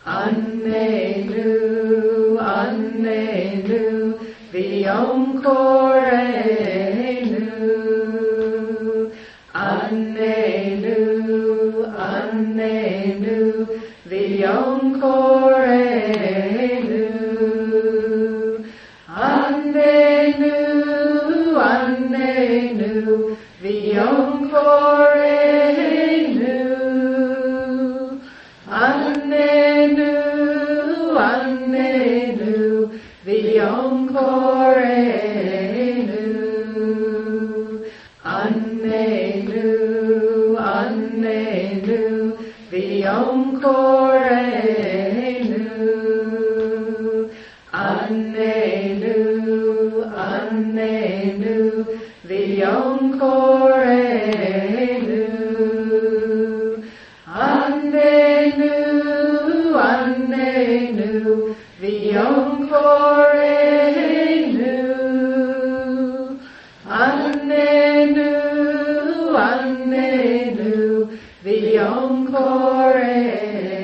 Annelu, Annelu, Viom Korenu. Annelu, Annelu, Viom Korenu. Annelu, Annelu, Viom Korenu. Annelu, Annelu, Viom Korenu. Annelu, Annelu, Viom Korenu. Annelu, Annelu, Viom Korenu. Annelu, Annelu, Viom Korenu. Annelu, Annelu, Viom Korenu.